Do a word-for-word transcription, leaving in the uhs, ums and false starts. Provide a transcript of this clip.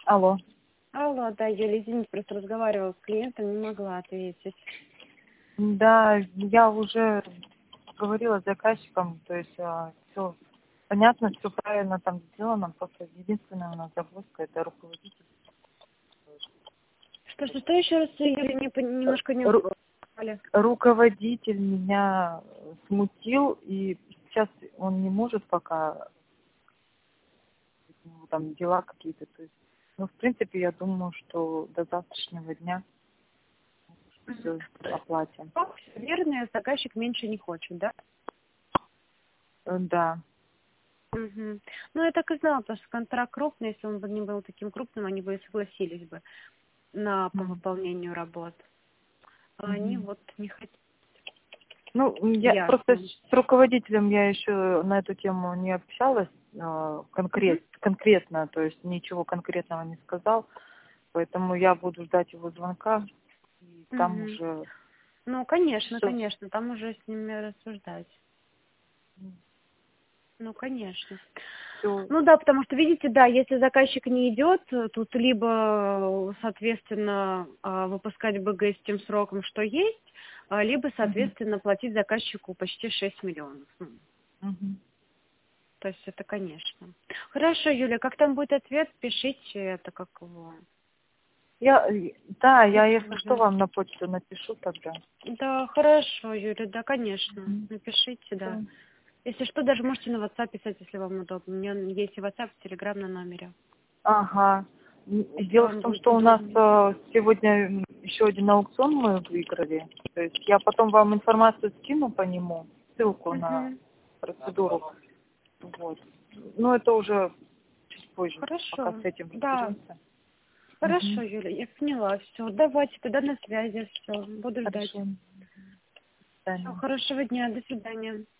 Алло. Алло, да, Юля, извините, просто разговаривала с клиентом, не могла ответить. Да, я уже говорила с заказчиком, то есть все понятно, все правильно там сделано, просто единственная у нас загвоздка — это руководитель. Что, что, что еще раз, Юля, не, пон- немножко не Ру- поняли? руководитель меня смутил, и сейчас он не может пока, у него там дела какие-то, то есть, ну, в принципе, я думаю, что до завтрашнего дня все оплатим. Все верно, заказчик меньше не хочет, да? Э, Да. Угу. Ну, я так и знала, потому что контракт крупный, если он бы не был таким крупным, они бы и согласились бы на по Мгм. выполнению работ. А они Мгм. вот не хотят. Ну, я просто Ясно. с руководителем я еще на эту тему не общалась э, Угу. конкрет, конкретно, то есть ничего конкретного не сказал, поэтому я буду ждать его звонка, и там Угу. уже Ну, конечно, все. конечно, там уже с ними рассуждать. Ну, конечно. все. Ну да, потому что, видите, да, если заказчик не идет, тут либо, соответственно, а, выпускать БГ с тем сроком, что есть, а, либо, соответственно, платить заказчику почти шесть миллионов. Ну, то есть это, конечно. Хорошо, Юля, как там будет ответ, пишите это как его. Я, да, я, если что, Мгм. вам на почту напишу тогда. Да, хорошо, Юля, да, конечно. Мгм. Напишите, да. Всё. Если что, даже можете на WhatsApp писать, если вам удобно. У меня есть и WhatsApp, и Telegram на номере. Ага. М, Если Дело в вам том, будет что у нас удобнее. э, сегодня м, еще один аукцион мы выиграли. То есть я потом вам информацию скину по нему, ссылку на Мгм. процедуру. Вот. Но это уже чуть позже, пока с Хорошо. этим Да, разберемся. хорошо, Угу. Юля, я поняла. Все, давайте тогда на связи. Все, буду ждать. Хорошо. До Все, свидания. хорошего дня, до свидания.